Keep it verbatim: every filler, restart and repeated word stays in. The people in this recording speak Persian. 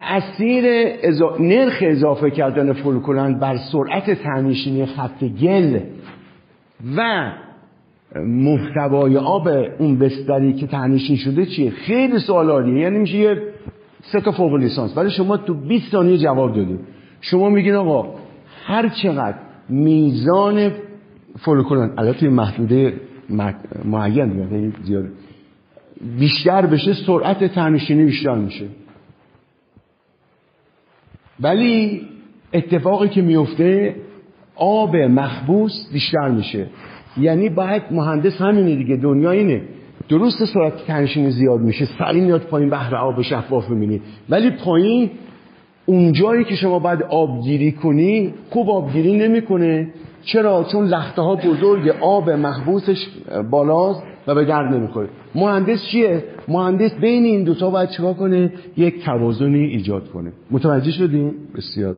تأثیر ازا... نرخ اضافه کردن فولکولند بر سرعت ته‌نشینی خط گل و محتوای آب اون بستری که ته‌نشین شده چیه؟ خیلی سوال عالیه. یعنی میشه یه سه تا فوق لیسانس، ولی شما تو بیست ثانیه جواب دادید. شما میگین آقا هر چقدر میزان فولکولند البته محدوده معین میاد زیاده بیشتر بشه سرعت ته‌نشینی بیشتر میشه. ولی اتفاقی که میفته آب مخبوس بیشتر میشه. یعنی باید مهندس همینه دیگه، دنیا اینه. درست سرعت ته‌نشینی زیاد میشه، سریع میاد پایین، بهر آب شفاف میبینی، ولی پایین اون جایی که شما باید آبگیری کنی خوب آبگیری نمیکنه. چرا؟ چون لخته ها بزرگ، آب محبوسش بالاست و به درد نمیخوره. مهندس چیه؟ مهندس بین این دوتا باید چیکار کنه؟ یک توازنی ایجاد کنه. متوجه شدین؟ بسیار